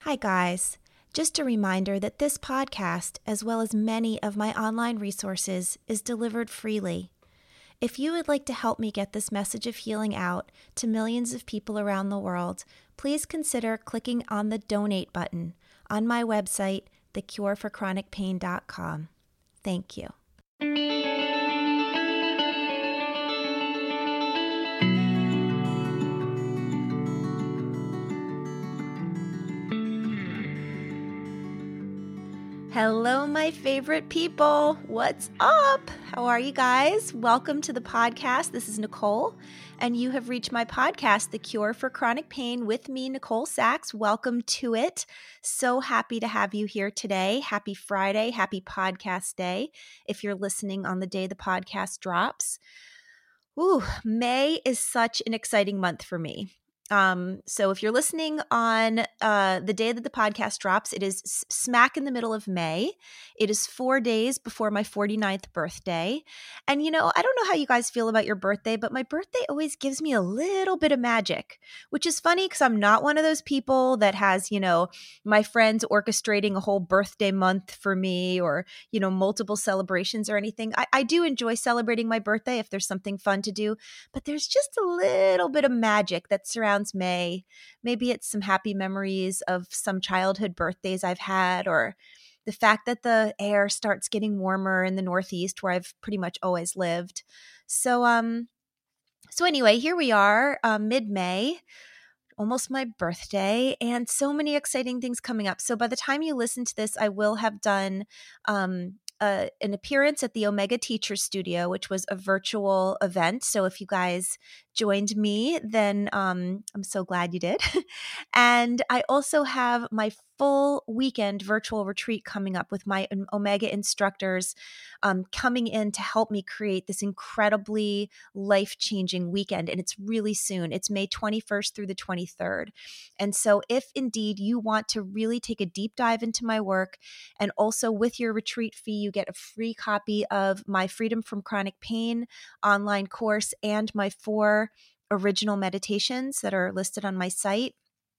Hi, guys. Just a reminder that this podcast, as well as many of my online resources, is delivered freely. If you would like to help me get this message of healing out to millions of people around the world, please consider clicking on the donate button on my website, thecureforchronicpain.com. Thank you. Hello, my favorite people. What's up? How are you guys? Welcome to the podcast. This is Nicole, and you have reached my podcast, The Cure for Chronic Pain, with me, Nicole Sachs. Welcome to it. So happy to have you here today. Happy Friday. Happy podcast day. If you're listening on the day the podcast drops. Ooh, May is such an exciting month for me. So if you're listening on the day that the podcast drops, it is smack in the middle of May. It is 4 days before my 49th birthday. And I don't know how you guys feel about your birthday, but my birthday always gives me a little bit of magic, which is funny because I'm not one of those people that has, my friends orchestrating a whole birthday month for me or, multiple celebrations or anything. I do enjoy celebrating my birthday if there's something fun to do, but there's just a little bit of magic that surrounds May. Maybe it's some happy memories of some childhood birthdays I've had, or the fact that the air starts getting warmer in the Northeast where I've pretty much always lived. So anyway, here we are, mid-May, almost my birthday, and so many exciting things coming up. So by the time you listen to this, I will have done an appearance at the Omega Teacher Studio, which was a virtual event. So if you guys joined me, then I'm so glad you did. And I also have my full weekend virtual retreat coming up with my Omega instructors coming in to help me create this incredibly life-changing weekend. And it's really soon. It's May 21st through the 23rd. And so if indeed you want to really take a deep dive into my work, and also with your retreat fee, you get a free copy of my Freedom from Chronic Pain online course and my 4 original meditations that are listed on my site,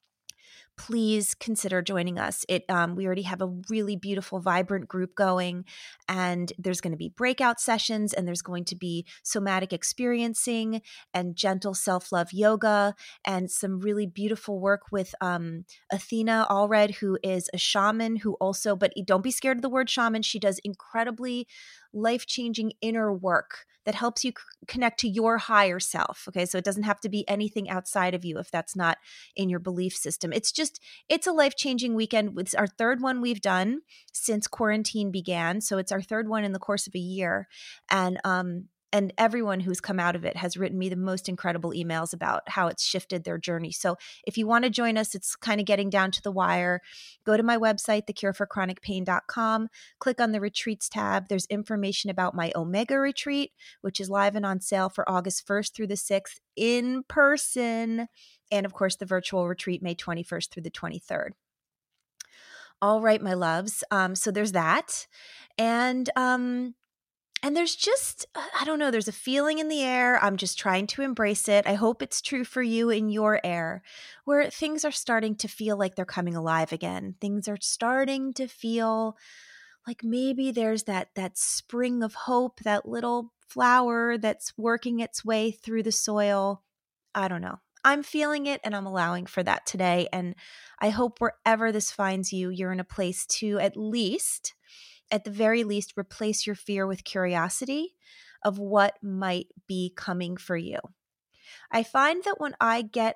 please consider joining us. We already have a really beautiful, vibrant group going, and there's going to be breakout sessions, and there's going to be somatic experiencing and gentle self-love yoga, and some really beautiful work with Athena Allred, who is a shaman who also, but don't be scared of the word shaman. She does incredibly life-changing inner work that helps you connect to your higher self. Okay, so it doesn't have to be anything outside of you if that's not in your belief system. It's a life-changing weekend. It's our 3rd one we've done since quarantine began. So it's our 3rd one in the course of a year. And everyone who's come out of it has written me the most incredible emails about how it's shifted their journey. So if you want to join us, it's kind of getting down to the wire. Go to my website, thecureforchronicpain.com, click on the retreats tab. There's information about my Omega retreat, which is live and on sale for August 1st through the 6th in person. And of course, the virtual retreat, May 21st through the 23rd. All right, my loves. So there's that. And there's just, I don't know, there's a feeling in the air. I'm just trying to embrace it. I hope it's true for you in your air, where things are starting to feel like they're coming alive again. Things are starting to feel like maybe there's that spring of hope, that little flower that's working its way through the soil. I don't know. I'm feeling it, and I'm allowing for that today. And I hope wherever this finds you, you're in a place to at the very least, replace your fear with curiosity of what might be coming for you. I find that when I get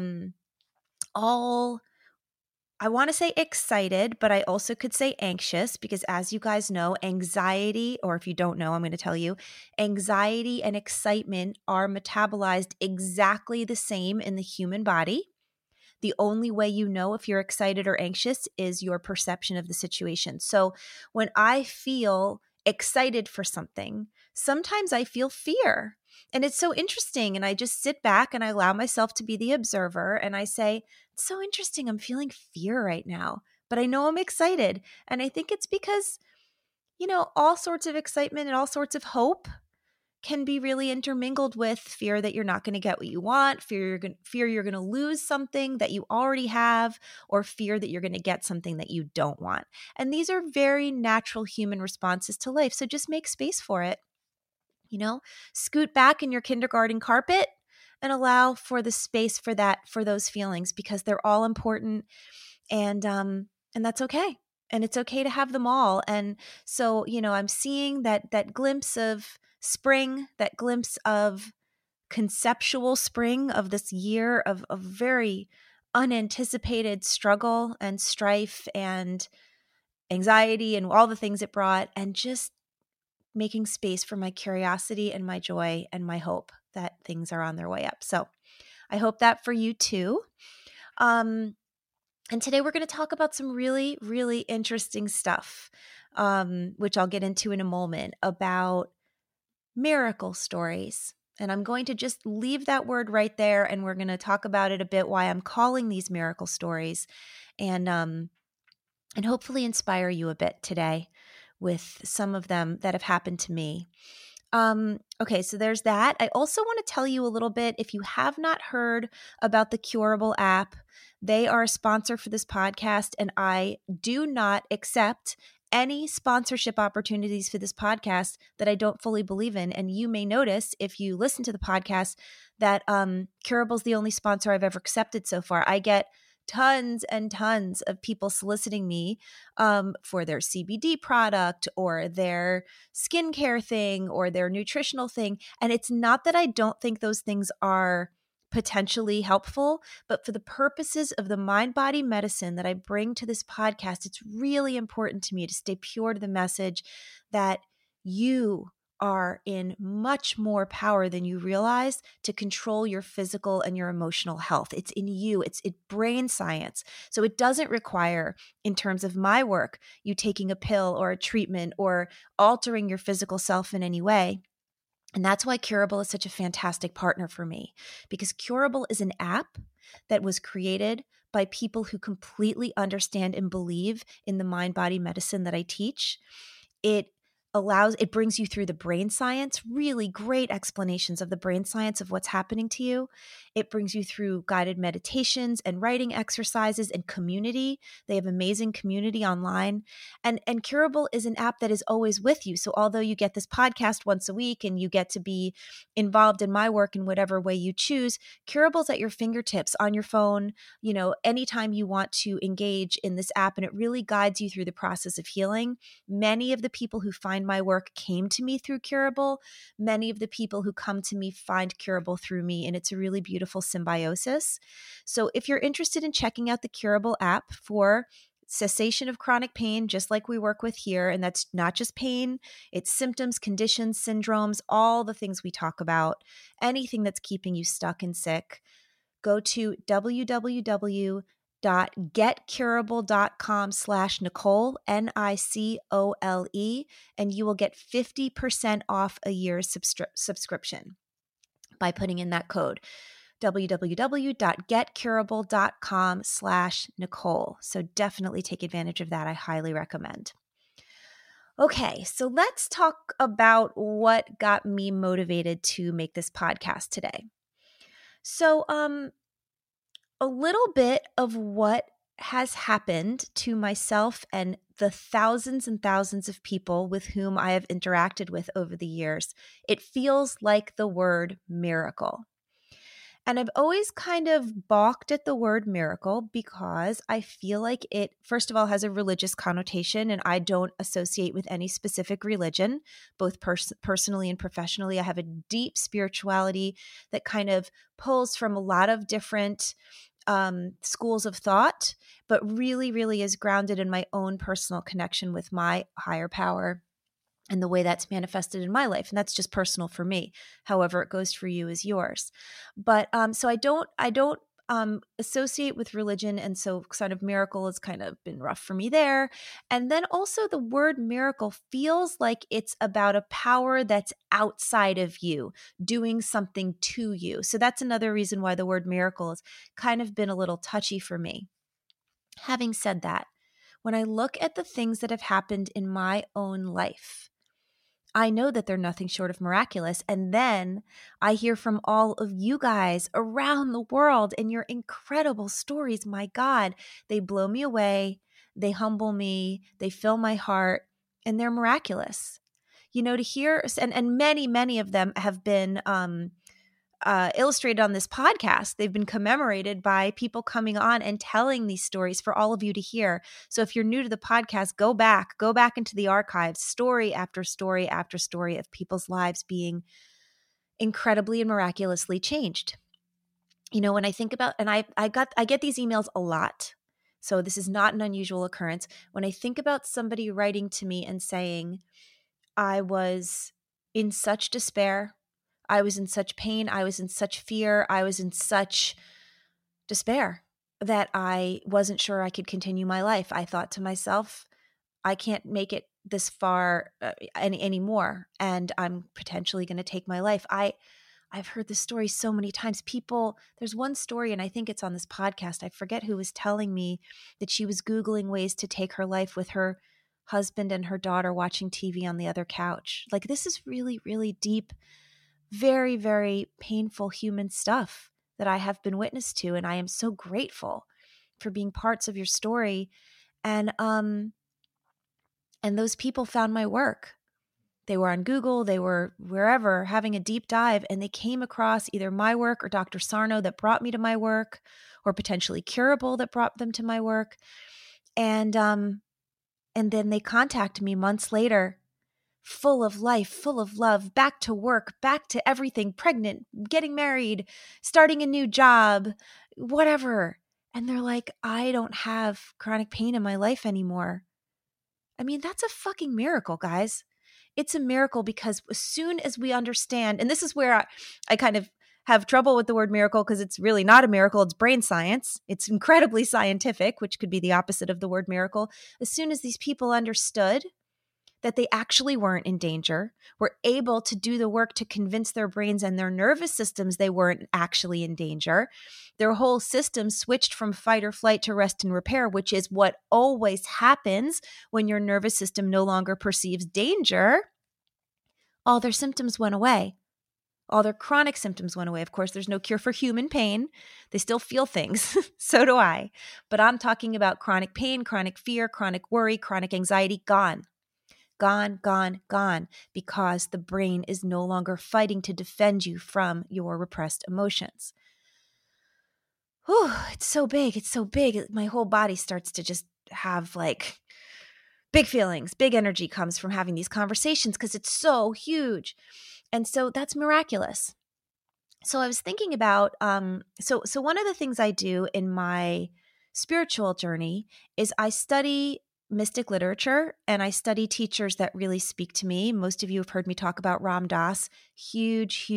I want to say excited, but I also could say anxious, because as you guys know, anxiety, or if you don't know, I'm going to tell you, anxiety and excitement are metabolized exactly the same in the human body. The only way you know if you're excited or anxious is your perception of the situation. So when I feel excited for something, sometimes I feel fear. And it's so interesting. And I just sit back and I allow myself to be the observer. And I say, it's so interesting. I'm feeling fear right now, but I know I'm excited. And I think it's because, all sorts of excitement and all sorts of hope can be really intermingled with fear that you're not going to get what you want, fear you're going to lose something that you already have, or fear that you're going to get something that you don't want. And these are very natural human responses to life. So just make space for it. Scoot back in your kindergarten carpet and allow for the space for those feelings, because they're all important, and that's okay. And it's okay to have them all. And so, I'm seeing that glimpse of spring, that glimpse of conceptual spring of this year of very unanticipated struggle and strife and anxiety and all the things it brought, and just making space for my curiosity and my joy and my hope that things are on their way up. So I hope that for you too. And today we're going to talk about some really, really interesting stuff, which I'll get into in a moment, about miracle stories. And I'm going to just leave that word right there, and we're going to talk about it a bit, why I'm calling these miracle stories, and hopefully inspire you a bit today with some of them that have happened to me. Okay, so there's that. I also want to tell you a little bit, if you have not heard about the Curable app, they are a sponsor for this podcast, and I do not accept any sponsorship opportunities for this podcast that I don't fully believe in. And you may notice, if you listen to the podcast, that Curable is the only sponsor I've ever accepted so far. I get tons and tons of people soliciting me for their CBD product or their skincare thing or their nutritional thing. And it's not that I don't think those things are potentially helpful, but for the purposes of the mind-body medicine that I bring to this podcast, it's really important to me to stay pure to the message that you are in much more power than you realize to control your physical and your emotional health. It's in you. It's brain science. So it doesn't require, in terms of my work, you taking a pill or a treatment or altering your physical self in any way. And that's why Curable is such a fantastic partner for me, because Curable is an app that was created by people who completely understand and believe in the mind-body medicine that I teach. It brings you through the brain science, really great explanations of the brain science of what's happening to you. It brings you through guided meditations and writing exercises and community. They have amazing community online. And Curable is an app that is always with you. So although you get this podcast once a week and you get to be involved in my work in whatever way you choose, Curable's at your fingertips on your phone, anytime you want to engage in this app, and it really guides you through the process of healing. Many of the people who find my work came to me through Curable. Many of the people who come to me find Curable through me, and it's a really beautiful symbiosis. So if you're interested in checking out the Curable app for cessation of chronic pain, just like we work with here, and that's not just pain, it's symptoms, conditions, syndromes, all the things we talk about, anything that's keeping you stuck and sick, go to www.getcurable.com/Nicole, NICOLE, and you will get 50% off a year's subscription by putting in that code, www.getcurable.com/Nicole. So definitely take advantage of that. I highly recommend. Okay, so let's talk about what got me motivated to make this podcast today. So, a little bit of what has happened to myself and the thousands and thousands of people with whom I have interacted with over the years. It feels like the word miracle. And I've always kind of balked at the word miracle because I feel like it, first of all, has a religious connotation, and I don't associate with any specific religion, both personally and professionally. I have a deep spirituality that kind of pulls from a lot of different schools of thought, but really, really is grounded in my own personal connection with my higher power and the way that's manifested in my life. And that's just personal for me. However it goes for you is yours. But so I don't associate with religion. And so kind of miracle has kind of been rough for me there. And then also the word miracle feels like it's about a power that's outside of you, doing something to you. So that's another reason why the word miracle has kind of been a little touchy for me. Having said that, when I look at the things that have happened in my own life, I know that they're nothing short of miraculous. And then I hear from all of you guys around the world and your incredible stories. My God, they blow me away. They humble me. They fill my heart, and they're miraculous. To hear, and many of them have been illustrated on this podcast. They've been commemorated by people coming on and telling these stories for all of you to hear. So if you're new to the podcast, go back into the archives, story after story after story of people's lives being incredibly and miraculously changed. When I think about, and I get these emails a lot, so this is not an unusual occurrence. When I think about somebody writing to me and saying, I was in such despair, I was in such pain, I was in such fear, I was in such despair that I wasn't sure I could continue my life. I thought to myself, I can't make it this far anymore, and I'm potentially going to take my life. I've heard this story so many times. There's one story, and I think it's on this podcast. I forget who was telling me that she was Googling ways to take her life with her husband and her daughter watching TV on the other couch. Like, this is really, really deep, very, very painful human stuff that I have been witness to. And I am so grateful for being parts of your story. And those people found my work. They were on Google, they were wherever having a deep dive, and they came across either my work or Dr. Sarno that brought me to my work, or Potentially Curable that brought them to my work. And then they contacted me months later, full of life, full of love, back to work, back to everything, pregnant, getting married, starting a new job, whatever. And they're like, I don't have chronic pain in my life anymore. I mean, that's a fucking miracle, guys. It's a miracle, because as soon as we understand, and this is where I kind of have trouble with the word miracle, because it's really not a miracle. It's brain science. It's incredibly scientific, which could be the opposite of the word miracle. As soon as these people understood that they actually weren't in danger, were able to do the work to convince their brains and their nervous systems they weren't actually in danger, their whole system switched from fight or flight to rest and repair, which is what always happens when your nervous system no longer perceives danger. All their symptoms went away. All their chronic symptoms went away. Of course, there's no cure for human pain. They still feel things. So do I. But I'm talking about chronic pain, chronic fear, chronic worry, chronic anxiety, gone. Gone, gone, gone, because the brain is no longer fighting to defend you from your repressed emotions. Whew, it's so big. It's so big. My whole body starts to just have like big feelings, big energy comes from having these conversations, because it's so huge. And so that's miraculous. So I was thinking about, so one of the things I do in my spiritual journey is I study mystic literature, and I study teachers that really speak to me. Most of you have heard me talk about Ram Dass, huge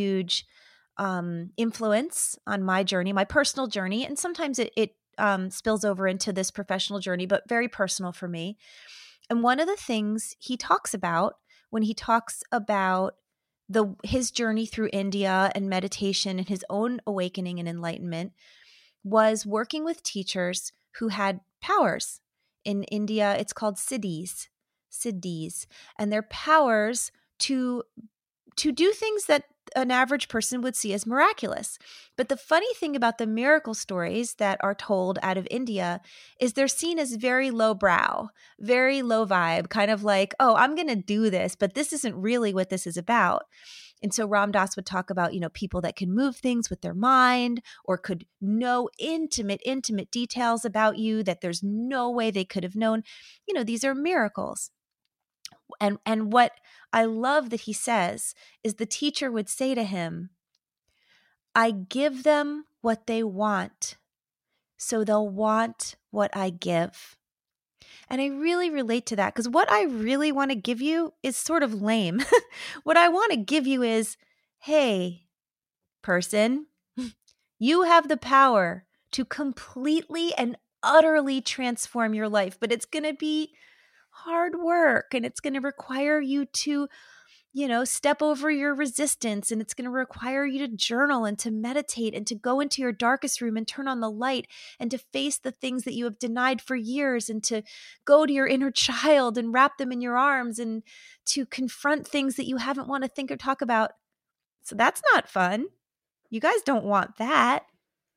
influence on my journey, my personal journey. And sometimes it spills over into this professional journey, but very personal for me. And one of the things he talks about when he talks about his journey through India and meditation and his own awakening and enlightenment was working with teachers who had powers. In India, it's called siddhis, and they're powers to do things that an average person would see as miraculous. But the funny thing about the miracle stories that are told out of India is they're seen as very lowbrow, very low vibe, kind of like, oh, I'm going to do this, but this isn't really what this is about. And so Ram Dass would talk about, people that can move things with their mind, or could know intimate details about you that there's no way they could have known. These are miracles. And what I love that he says is the teacher would say to him, I give them what they want, so they'll want what I give. And I really relate to that, because what I really want to give you is sort of lame. What I want to give you is, hey, person, you have the power to completely and utterly transform your life, but it's going to be hard work, and it's going to require you to step over your resistance, and it's going to require you to journal and to meditate and to go into your darkest room and turn on the light and to face the things that you have denied for years and to go to your inner child and wrap them in your arms and to confront things that you haven't want to think or talk about. So that's not fun. You guys don't want that.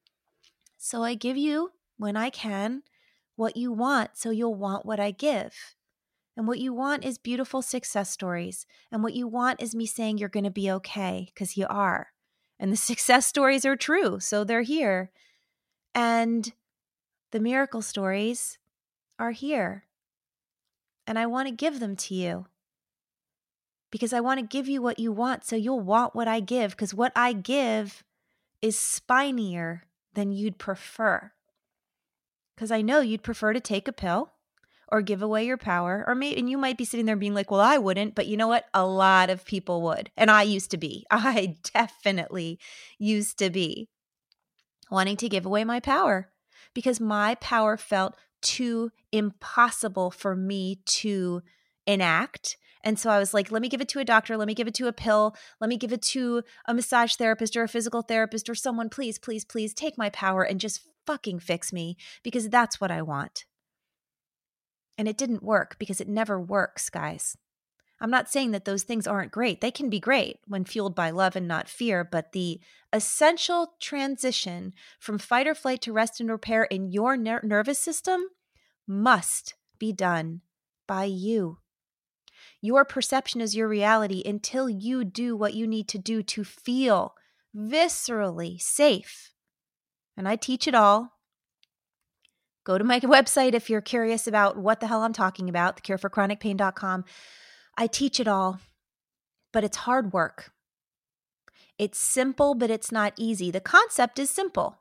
So I give you, when I can, what you want, so you'll want what I give. And what you want is beautiful success stories. And what you want is me saying you're going to be okay, because you are. And the success stories are true, so they're here. And the miracle stories are here. And I want to give them to you. Because I want to give you what you want, so you'll want what I give. Because what I give is spinier than you'd prefer. Because I know you'd prefer to take a pill or give away your power, or maybe, and you might be sitting there being like, well, I wouldn't, but you know what? A lot of people would. And I used to be. I definitely used to be wanting to give away my power because my power felt too impossible for me to enact. And so I was like, let me give it to a doctor. Let me give it to a pill. Let me give it to a massage therapist or a physical therapist or someone. Please, please, please take my power and just fucking fix me, because that's what I want. And it didn't work, because it never works, guys. I'm not saying that those things aren't great. They can be great when fueled by love and not fear, but the essential transition from fight or flight to rest and repair in your nervous system must be done by you. Your perception is your reality until you do what you need to do to feel viscerally safe. And I teach it all. Go to my website if you're curious about what the hell I'm talking about, thecureforchronicpain.com. I teach it all, but it's hard work. It's simple, but it's not easy. The concept is simple,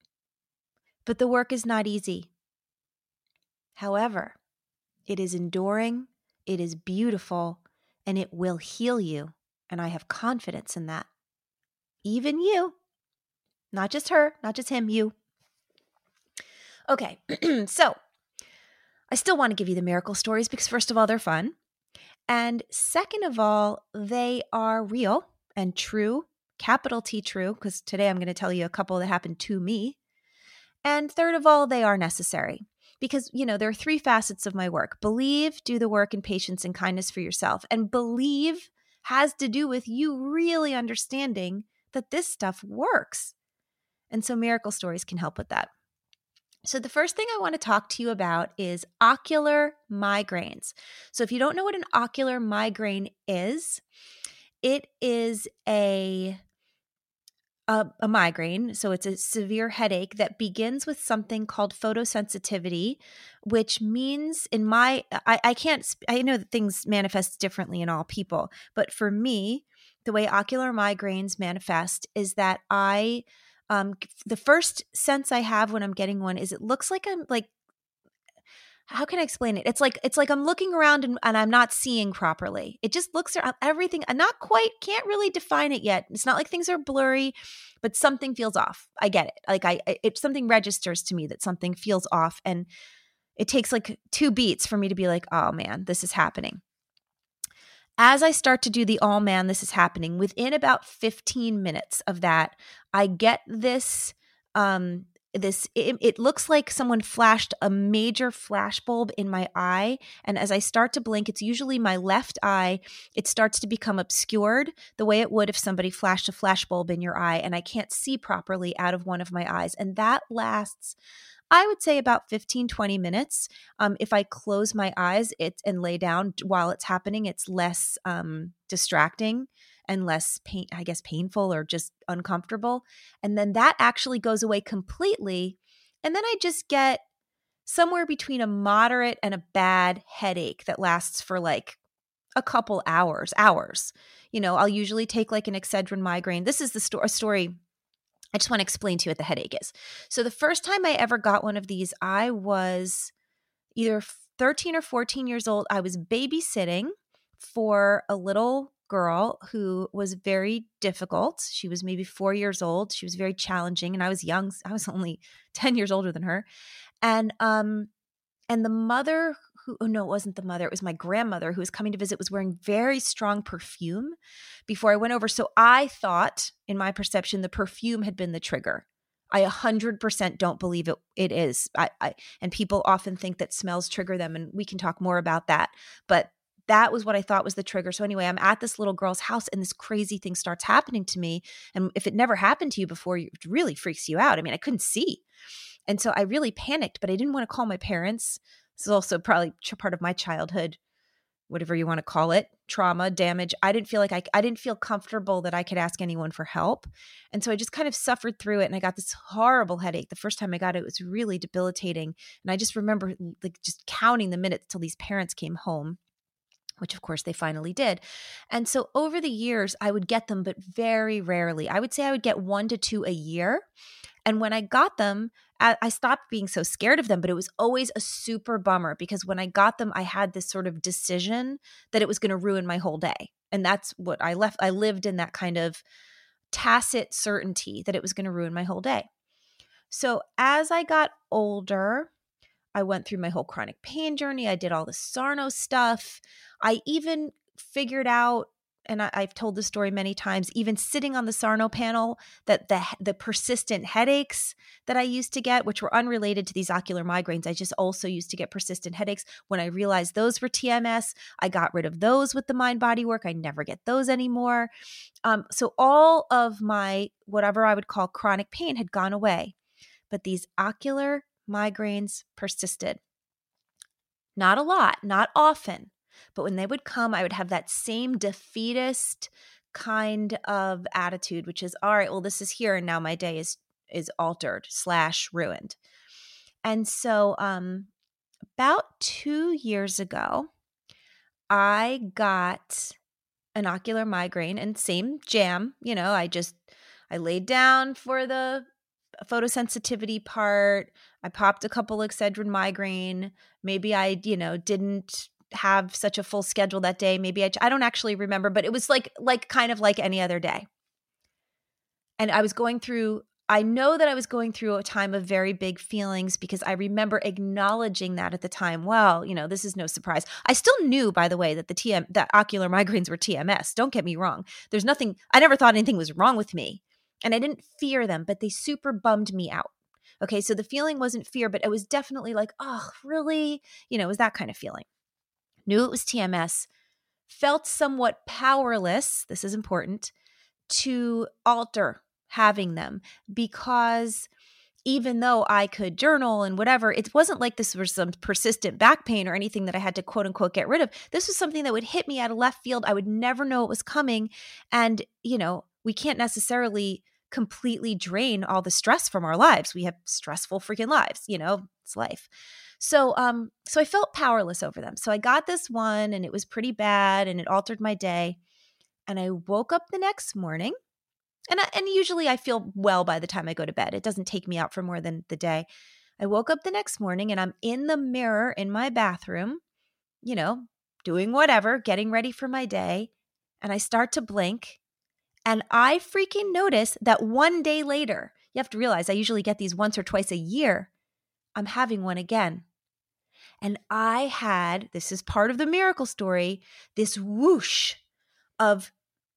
but the work is not easy. However, it is enduring, it is beautiful, and it will heal you. And I have confidence in that. Even you, not just her, not just him, you. Okay, so I still want to give you the miracle stories because first of all, they're fun. And second of all, they are real and true, capital T true, because today I'm going to tell you a couple that happened to me. And third of all, they are necessary because, there are three facets of my work. Believe, do the work in patience and kindness for yourself. And believe has to do with you really understanding that this stuff works. And so miracle stories can help with that. So the first thing I want to talk to you about is ocular migraines. So if you don't know what an ocular migraine is, it is a migraine. So it's a severe headache that begins with something called photosensitivity, which means I know that things manifest differently in all people, but for me, the way ocular migraines manifest is that the first sense I have when I'm getting one is it looks like I'm like, how can I explain it? It's like I'm looking around and I'm not seeing properly. It just looks around everything. I'm not quite, can't really define it yet. It's not like things are blurry, but something feels off. I get it. Like something registers to me that something feels off, and it takes like 2 beats for me to be like, oh man, this is happening. As I start to do the oh man, this is happening, within about 15 minutes of that, I get this, it looks like someone flashed a major flash bulb in my eye. And as I start to blink, it's usually my left eye, it starts to become obscured the way it would if somebody flashed a flash bulb in your eye and I can't see properly out of one of my eyes. And that lasts, I would say, about 15, 20 minutes. If I close my eyes and lay down while it's happening, it's less distracting and less painful or just uncomfortable. And then that actually goes away completely. And then I just get somewhere between a moderate and a bad headache that lasts for like a couple hours. I'll usually take like an Excedrin migraine. This is a story I just want to explain to you what the headache is. So the first time I ever got one of these, I was either 13 or 14 years old. I was babysitting for a little girl who was very difficult. She was maybe 4 years old. She was very challenging, and I was young. I was only 10 years older than her. And the mother oh no, it wasn't the mother. It was my grandmother who was coming to visit, was wearing very strong perfume before I went over. So I thought, in my perception, the perfume had been the trigger. I 100% don't believe it is. And people often think that smells trigger them, and we can talk more about that. But that was what I thought was the trigger. So anyway, I'm at this little girl's house and this crazy thing starts happening to me. And if it never happened to you before, it really freaks you out. I mean, I couldn't see. And so I really panicked, but I didn't want to call my parents. This is also probably part of my childhood, whatever you want to call it, trauma, damage. I didn't feel like I didn't feel comfortable that I could ask anyone for help. And so I just kind of suffered through it. And I got this horrible headache. The first time I got it, it was really debilitating. And I just remember like just counting the minutes till these parents came home, which of course they finally did. And so over the years, I would get them, but very rarely. I would say I would get 1 to 2 a year. And when I got them, I stopped being so scared of them, but it was always a super bummer because when I got them, I had this sort of decision that it was going to ruin my whole day. And that's what I lived in, that kind of tacit certainty that it was going to ruin my whole day. So as I got older, I went through my whole chronic pain journey. I did all the Sarno stuff. I even figured out, and I've told this story many times, even sitting on the Sarno panel, that the persistent headaches that I used to get, which were unrelated to these ocular migraines, I just also used to get persistent headaches. When I realized those were TMS, I got rid of those with the mind body work. I never get those anymore. So all of my, whatever I would call chronic pain, had gone away. But these ocular migraines persisted. Not a lot, not often. But when they would come, I would have that same defeatist kind of attitude, which is, all right, well, this is here and now my day is altered / ruined. And so about 2 years ago, I got an ocular migraine and same jam. You know, I laid down for the photosensitivity part. I popped a couple Excedrin migraine. Maybe I, didn't have such a full schedule that day. Maybe I don't actually remember, but it was like kind of like any other day. And I know that I was going through a time of very big feelings because I remember acknowledging that at the time. Well, this is no surprise. I still knew, by the way, that that ocular migraines were TMS. Don't get me wrong. I never thought anything was wrong with me. And I didn't fear them, but they super bummed me out. Okay, so the feeling wasn't fear, but it was definitely like, oh, really? It was that kind of feeling. Knew it was TMS, felt somewhat powerless, this is important, to alter having them because even though I could journal and whatever, it wasn't like this was some persistent back pain or anything that I had to quote unquote get rid of. This was something that would hit me out of left field. I would never know it was coming. And, we can't necessarily completely drain all the stress from our lives. We have stressful freaking lives, it's life. So I felt powerless over them. So I got this one and it was pretty bad and it altered my day. And I woke up the next morning and usually I feel well by the time I go to bed. It doesn't take me out for more than the day. I woke up the next morning and I'm in the mirror in my bathroom, doing whatever, getting ready for my day. And I start to blink and I freaking notice that 1 day later, you have to realize I usually get these once or twice a year, I'm having one again. And I had, this is part of the miracle story, this whoosh of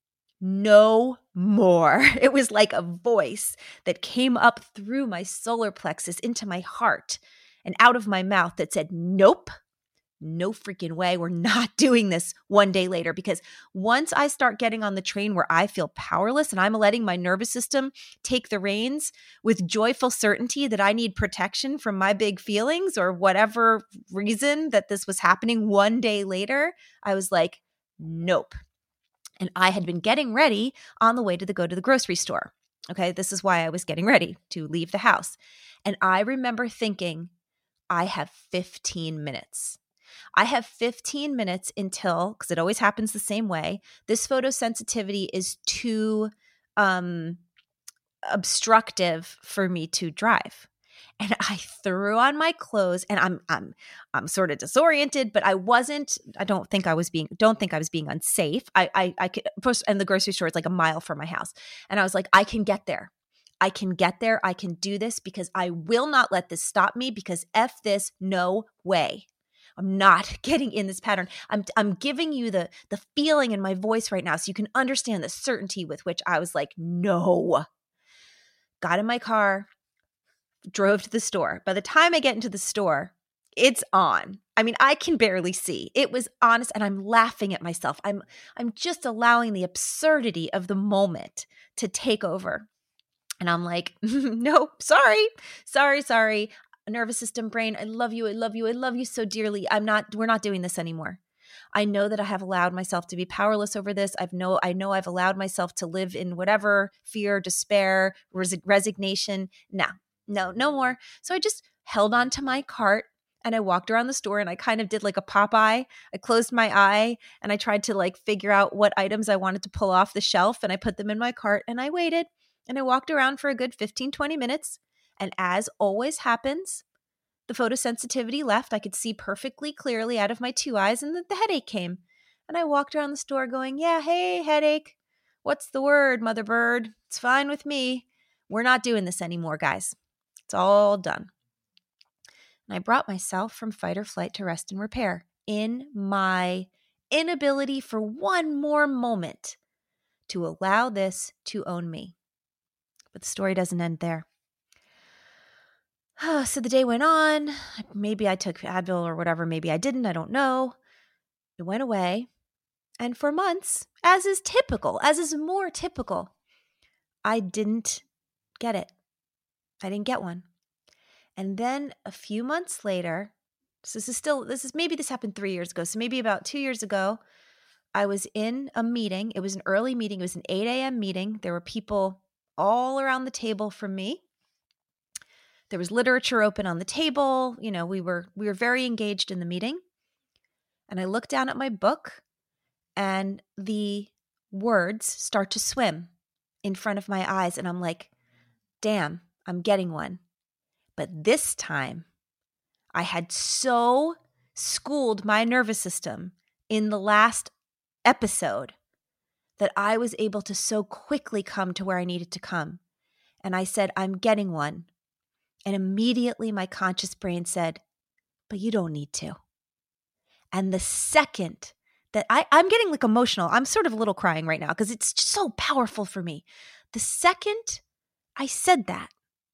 no more. It was like a voice that came up through my solar plexus into my heart and out of my mouth that said, nope, no freaking way. We're not doing this 1 day later. Because once I start getting on the train where I feel powerless and I'm letting my nervous system take the reins with joyful certainty that I need protection from my big feelings or whatever reason that this was happening 1 day later, I was like, nope. And I had been getting ready on the way to go to the grocery store. Okay, this is why I was getting ready to leave the house. And I remember thinking, I have 15 minutes. I have 15 minutes until, because it always happens the same way, this photosensitivity is too obstructive for me to drive. And I threw on my clothes and I'm sort of disoriented, but I don't think I was being unsafe. I could push, and the grocery store is like a mile from my house. And I was like, I can get there. I can do this because I will not let this stop me because F this, no way. I'm not getting in this pattern. I'm giving you the feeling in my voice right now so you can understand the certainty with which I was like, no. Got in my car, drove to the store. By the time I get into the store, it's on. I mean, I can barely see. It was honest, and I'm laughing at myself. I'm just allowing the absurdity of the moment to take over. And I'm like, no, sorry. Nervous system, brain, I love you. I love you so dearly. We're not doing this anymore. I know that I have allowed myself to be powerless over this. I know I've allowed myself to live in whatever fear, despair, resignation. No more. So I just held on to my cart and I walked around the store and I kind of did like a Popeye. I closed my eye and I tried to like figure out what items I wanted to pull off the shelf, and I put them in my cart and I waited and I walked around for a good 15, 20 minutes. And as always happens, the photosensitivity left. I could see perfectly clearly out of my two eyes, and the headache came. And I walked around the store going, yeah, hey, headache. What's the word, mother bird? It's fine with me. We're not doing this anymore, guys. It's all done. And I brought myself from fight or flight to rest and repair in my inability for one more moment to allow this to own me. But the story doesn't end there. So the day went on. Maybe I took Advil or whatever. Maybe I didn't. I don't know. It went away. And for months, as is more typical, I didn't get it. I didn't get one. And then a few months later, maybe this happened 3 years ago. So maybe about 2 years ago, I was in a meeting. It was an early meeting. It was an 8 a.m. meeting. There were people all around the table from me. There was literature open on the table. You know, we were very engaged in the meeting. And I looked down at my book and the words start to swim in front of my eyes. And I'm like, damn, I'm getting one. But this time I had so schooled my nervous system in the last episode that I was able to so quickly come to where I needed to come. And I said, I'm getting one. And immediately my conscious brain said, but you don't need to. And the second that I'm getting like emotional, I'm sort of a little crying right now because it's just so powerful for me. The second I said that,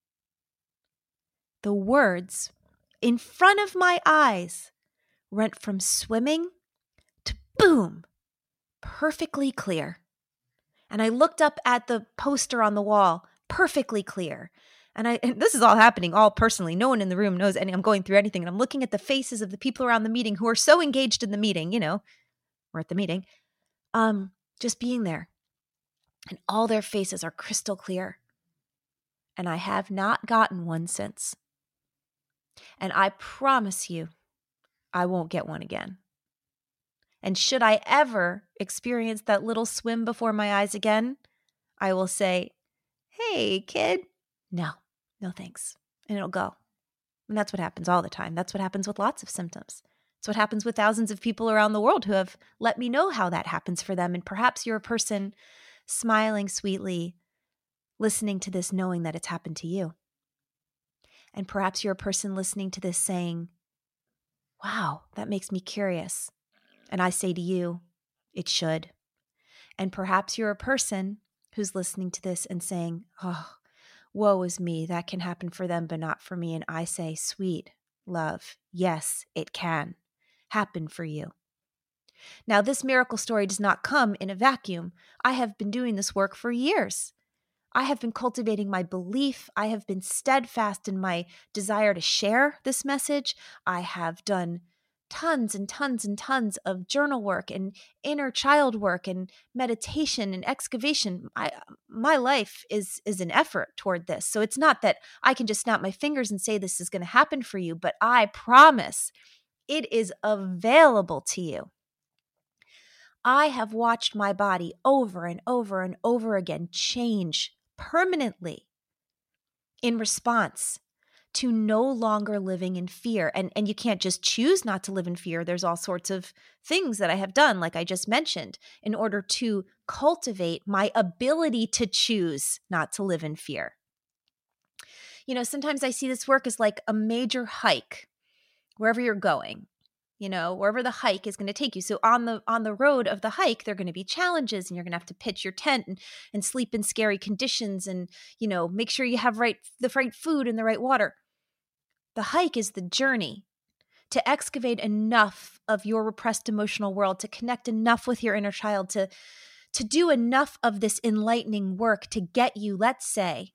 the words in front of my eyes went from swimming to boom, perfectly clear. And I looked up at the poster on the wall, perfectly clear. And this is all happening all personally. No one in the room knows I'm going through anything. And I'm looking at the faces of the people around the meeting who are so engaged in the meeting, you know, we're at the meeting, just being there. And all their faces are crystal clear. And I have not gotten one since. And I promise you, I won't get one again. And should I ever experience that little swim before my eyes again, I will say, hey, kid, no thanks. And it'll go. And that's what happens all the time. That's what happens with lots of symptoms. It's what happens with thousands of people around the world who have let me know how that happens for them. And perhaps you're a person smiling sweetly, listening to this, knowing that it's happened to you. And perhaps you're a person listening to this saying, wow, that makes me curious. And I say to you, it should. And perhaps you're a person who's listening to this and saying, oh, woe is me, that can happen for them, but not for me. And I say, sweet love, yes, it can happen for you. Now, this miracle story does not come in a vacuum. I have been doing this work for years. I have been cultivating my belief. I have been steadfast in my desire to share this message. I have done tons and tons and tons of journal work and inner child work and meditation and excavation. My life is an effort toward this. So it's not that I can just snap my fingers and say this is going to happen for you, but I promise it is available to you. I have watched my body over and over and over again change permanently in response to no longer living in fear. And you can't just choose not to live in fear. There's all sorts of things that I have done, like I just mentioned, in order to cultivate my ability to choose not to live in fear. You know, sometimes I see this work as like a major hike, wherever you're going. wherever the hike is going to take you. So on the road of the hike, there are going to be challenges, and you're going to have to pitch your tent and sleep in scary conditions, and make sure you have the right food and the right water. The hike is the journey to excavate enough of your repressed emotional world, to connect enough with your inner child, to do enough of this enlightening work to get you, let's say,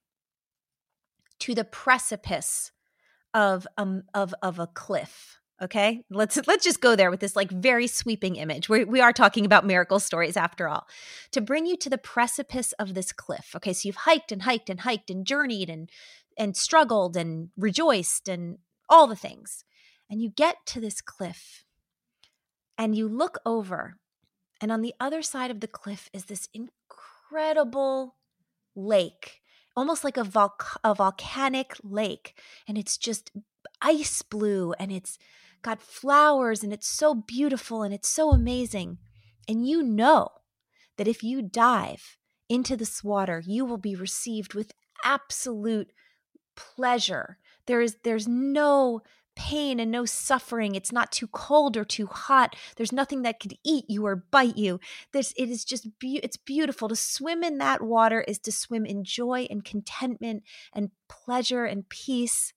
to the precipice of a cliff. Okay, let's just go there with this like very sweeping image. We are talking about miracle stories after all. To bring you to the precipice of this cliff. Okay, so you've hiked and hiked and hiked and journeyed and struggled and rejoiced and all the things. And you get to this cliff and you look over, and on the other side of the cliff is this incredible lake, almost like a volcanic lake. And it's just ice blue, and it's got flowers, and it's so beautiful, and it's so amazing. And you know that if you dive into this water, you will be received with absolute pleasure. There's no pain and no suffering. It's not too cold or too hot. There's nothing that could eat you or bite you. It is just it's beautiful. To swim in that water is to swim in joy and contentment and pleasure and peace.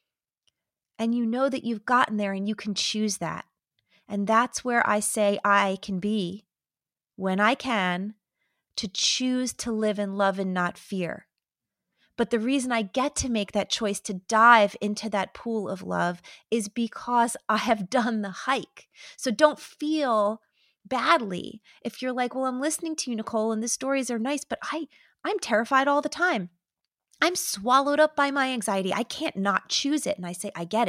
And you know that you've gotten there, and you can choose that. And that's where I say I can be, when I can, to choose to live in love and not fear. But the reason I get to make that choice to dive into that pool of love is because I have done the hike. So don't feel badly if you're like, well, I'm listening to you, Nicole, and the stories are nice, but I'm terrified all the time. I'm swallowed up by my anxiety. I can't not choose it. And I say, I get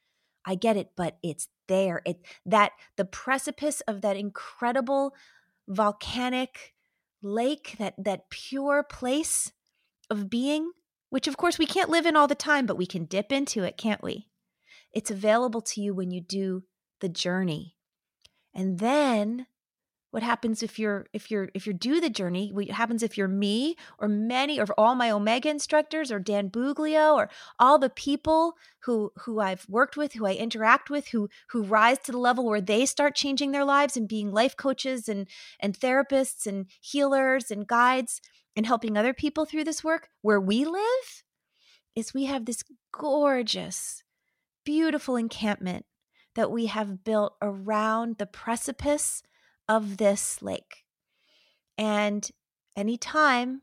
it, but it's there. The precipice of that incredible volcanic lake, that pure place of being, which of course we can't live in all the time, but we can dip into it, can't we? It's available to you when you do the journey. And then what happens if you do the journey? What happens if you're me, or many, or all my Omega instructors, or Dan Buglio, or all the people who I've worked with, who I interact with, who rise to the level where they start changing their lives and being life coaches and therapists and healers and guides and helping other people through this work? Where we live is we have this gorgeous, beautiful encampment that we have built around the precipice of this lake. And anytime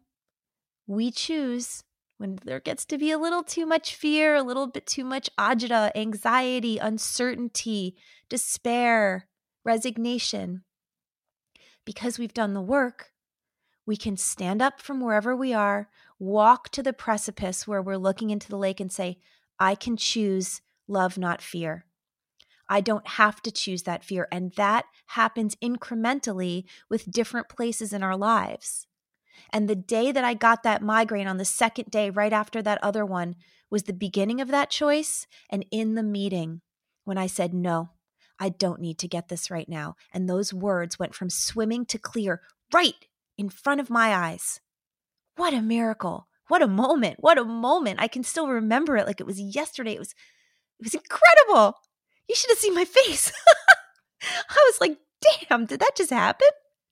we choose, when there gets to be a little too much fear, a little bit too much agita, anxiety, uncertainty, despair, resignation, because we've done the work, we can stand up from wherever we are, walk to the precipice where we're looking into the lake, and say, I can choose love, not fear. I don't have to choose that fear. And that happens incrementally with different places in our lives. And the day that I got that migraine, on the second day, right after that other one, was the beginning of that choice. And in the meeting, when I said, no, I don't need to get this right now. And those words went from swimming to clear right in front of my eyes. What a miracle. What a moment. What a moment. I can still remember it like it was yesterday. It was incredible. You should have seen my face. I was like, damn, did that just happen?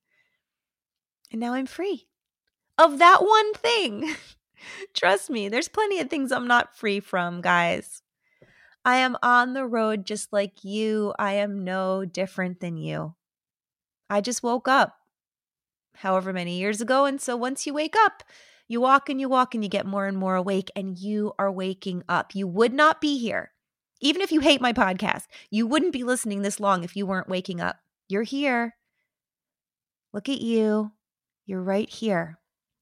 And now I'm free of that one thing. Trust me, there's plenty of things I'm not free from, guys. I am on the road just like you. I am no different than you. I just woke up however many years ago. And so once you wake up, you walk and you get more and more awake, and you are waking up. You would not be here. Even if you hate my podcast, you wouldn't be listening this long if you weren't waking up. You're here. Look at you. You're right here.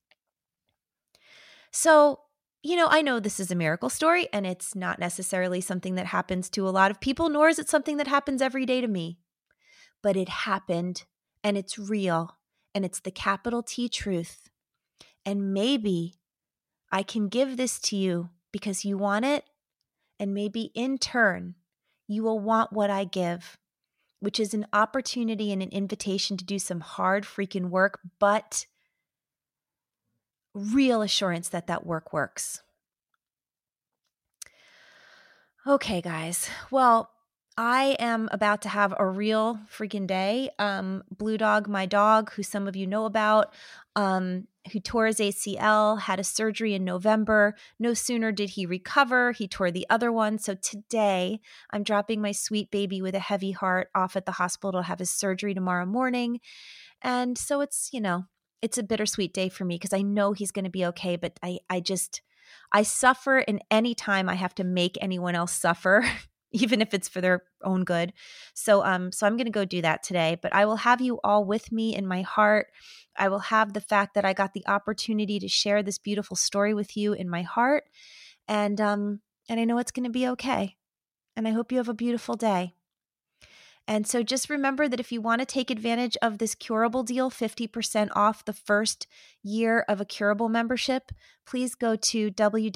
So, I know this is a miracle story, and it's not necessarily something that happens to a lot of people, nor is it something that happens every day to me. But it happened, and it's real, and it's the capital T truth. And maybe I can give this to you because you want it. And maybe in turn, you will want what I give, which is an opportunity and an invitation to do some hard freaking work, but real assurance that that work works. Okay, guys. Well, I am about to have a real freaking day. Blue Dog, my dog, who some of you know about, who tore his ACL, had a surgery in November. No sooner did he recover, he tore the other one. So today I'm dropping my sweet baby with a heavy heart off at the hospital to have his surgery tomorrow morning. And so it's, it's a bittersweet day for me because I know he's going to be okay. But I suffer in any time I have to make anyone else suffer. Even if it's for their own good. So I'm going to go do that today, but I will have you all with me in my heart. I will have the fact that I got the opportunity to share this beautiful story with you in my heart. And I know it's going to be okay. And I hope you have a beautiful day. And so just remember that if you want to take advantage of this Curable deal, 50% off the first year of a Curable membership, please go to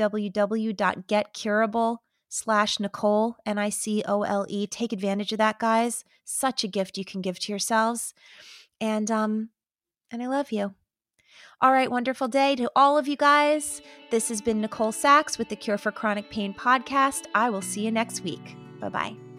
www.getcurable.com/Nicole, Nicole. Take advantage of that, guys. Such a gift you can give to yourselves. And I love you. All right, wonderful day to all of you guys. This has been Nicole Sachs with the Cure for Chronic Pain podcast. I will see you next week. Bye-bye.